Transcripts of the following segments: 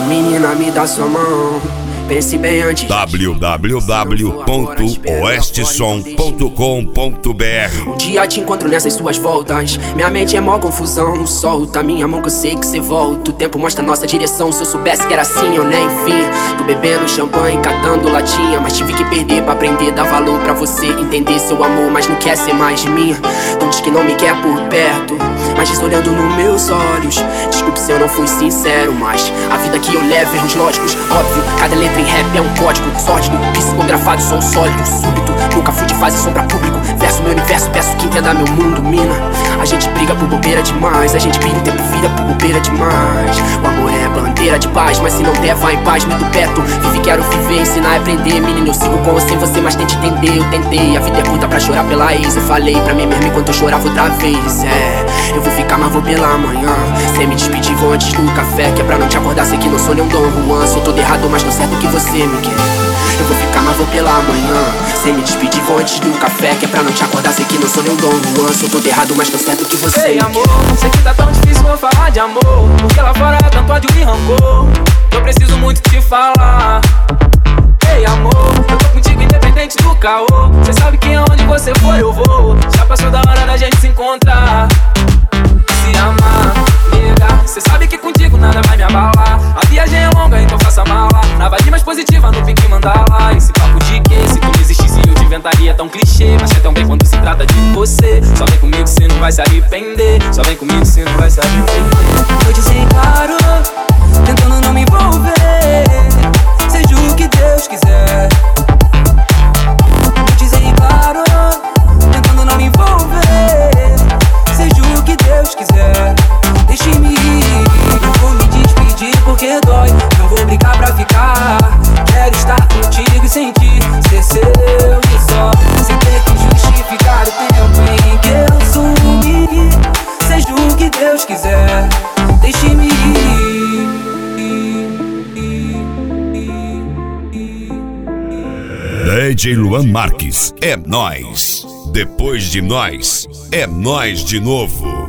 Menina, me dá sua mão, pense bem antes. www.oestesom.com.br. Um dia te encontro nessas suas voltas. Minha mente é mó confusão, não solta minha mão que eu sei que cê volta. O tempo mostra nossa direção, se eu soubesse que era assim eu nem vi. Tô bebendo champanhe, catando latinha, mas tive que perder pra aprender, dar valor pra você entender seu amor, mas não quer ser mais de mim. Não diz que não me quer por perto, mas diz olhando nos meus olhos. Desculpe se eu não fui sincero, mas a vida que eu levo, erros lógicos, óbvio. Cada letra em rap é um código sórdido, psicografado, som sólido, súbito. Nunca fui de fase sombra público, verso meu universo, peço que entenda meu mundo, mina. A gente briga por bobeira demais, a gente perde o tempo, vida por bobeira demais. O amor é bandeira de paz, mas se não der, vai em paz, meto perto. Vive, quero viver, ensinar e aprender. Menino, eu sigo com ou sem você, mas tente entender. Eu tentei, a vida é curta pra chorar pela ex. Eu falei pra mim mesmo enquanto eu chorava outra vez. Eu vou ficar, mas vou pela manhã. Sem me despedir, vou antes do café, que é pra não te acordar, sei que não sou nem um Dom Juan. Sou todo errado, mas tô certo que você me quer. Eu vou ficar, mas vou pela manhã. Sem me despedir, vou antes do café, que é pra não te acordar, sei que não sou nem um Dom Juan. Sou todo errado, mas tô certo que você Ei, me amor, quer. sei que tá tão difícil eu falar de amor, porque lá fora é tanto ódio e rancor. Eu preciso muito te falar. Ei, amor, eu tô contigo independente do caô. Cê sabe que aonde você for eu vou. Já passou da hora da gente se encontrar, se amar, nega. Cê sabe que contigo nada vai me abalar. A viagem é longa, então faça mala. Na vibe mais positiva, no pique mandala. Esse papo de que se tu não existisse eu te inventaria tão clichê. Mas é tão bem quando se trata de você. Só vem comigo, cê não vai se arrepender. Só vem comigo, cê não vai se arrepender. Vou dizer claro, tentando não me envolver. Seja o que Deus quiser. Vou dizer claro, tentando não me envolver. Seja o que Deus quiser. Deixe-me ir, não vou me despedir porque dói. Não vou brigar pra ficar. Quero estar contigo e sentir ser seu e só. Sem ter que justificar o tempo em que eu sumi. Seja o que Deus quiser. Deixe-me ir. DJ Luan Marques, é nóis. Depois de nós, é nós de novo.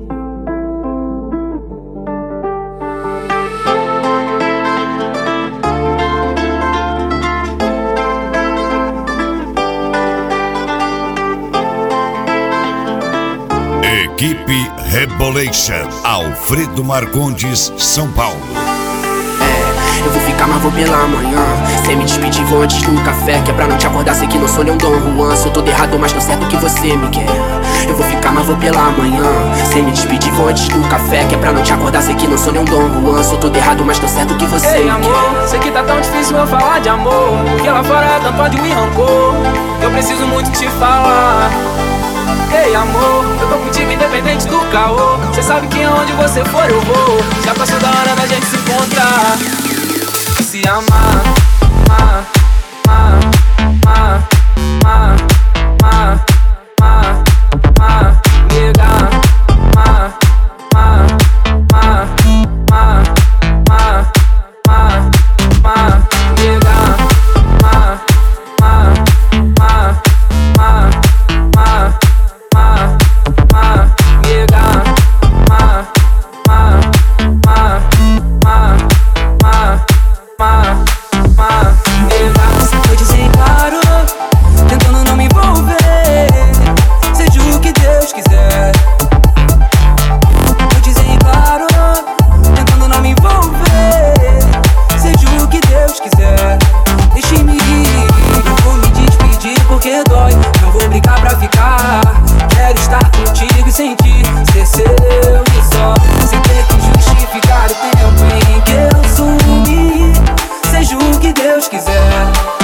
Equipe Rebolation, Alfredo Marcondes, São Paulo. Eu vou ficar, mas vou pela manhã. Sem me despedir, vou antes do café, que é pra não te acordar, sei que não sou nem um Dom Juan. Sou todo errado, mas tô certo que você me quer. Eu vou ficar, mas vou pela manhã. Sem me despedir, vou antes do café, que é pra não te acordar, sei que não sou nem um Dom Juan. Sou todo errado, mas tô certo que você Ei, me amor, quer. sei que tá tão difícil eu falar de amor, porque lá fora é tanto ódio e rancor. Eu preciso muito te falar. Ei, amor, eu tô contigo independente do caô. Cê sabe que aonde você for eu vou. Já passou da hora da gente se encontrar, se amar, amar, amar, amar, amar, amar, amar, amar, nega, amar, amar, amar, amar, amar, amar, amar, nega, amar, amar, amar, amar, amar, amar, amar, nega, amar, amar, amar, amar, amar, nega. Vou dizer claro, tentando não me envolver. Seja o que Deus quiser. Vou dizer claro, tentando não me envolver. Seja o que Deus quiser. Deixe-me ir, não vou me despedir porque dói. Não vou brigar pra ficar. Quero estar contigo e sentir ser seu e só. Sem ter que justificar o tempo em que eu sumi. Seja o que Deus quiser.